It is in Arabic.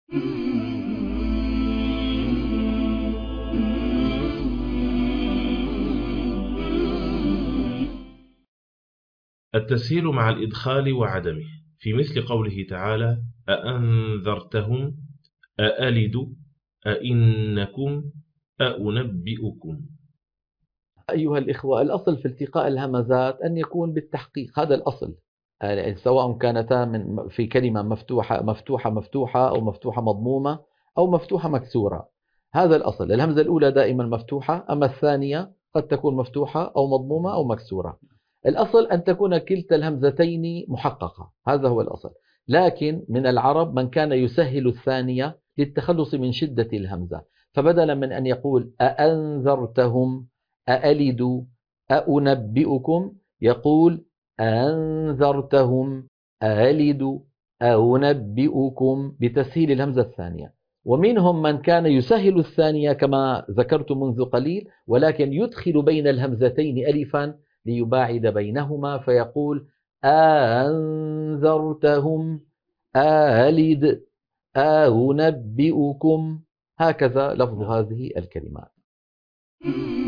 التسهيل مع الإدخال وعدمه في مثل قوله تعالى: أأنذرتهم، أألد، أئنكم، أأنبئكم. أيها الإخوة، الأصل في التقاء الهمزات أن يكون بالتحقيق، هذا الأصل. سواء كانتا في كلمة مفتوحة مفتوحة مفتوحة، أو مفتوحة مضمومة، أو مفتوحة مكسورة. هذا الأصل. الهمزة الأولى دائما مفتوحة، أما الثانية قد تكون مفتوحة أو مضمومة أو مكسورة. الأصل أن تكون كلتا الهمزتين محققة، هذا هو الأصل. لكن من العرب من كان يسهل الثانية للتخلص من شدة الهمزة، فبدلا من أن يقول أأنذرتهم، أألد، أأنبئكم، يقول أنذرتهم، ألد، أنبئكم، بتسهيل الهمزة الثانية. ومنهم من كان يسهل الثانية كما ذكرت منذ قليل، ولكن يدخل بين الهمزتين ألفا ليباعد بينهما، فيقول أنذرتهم، ألد، أنبئكم، هكذا لفظ هذه الكلمات.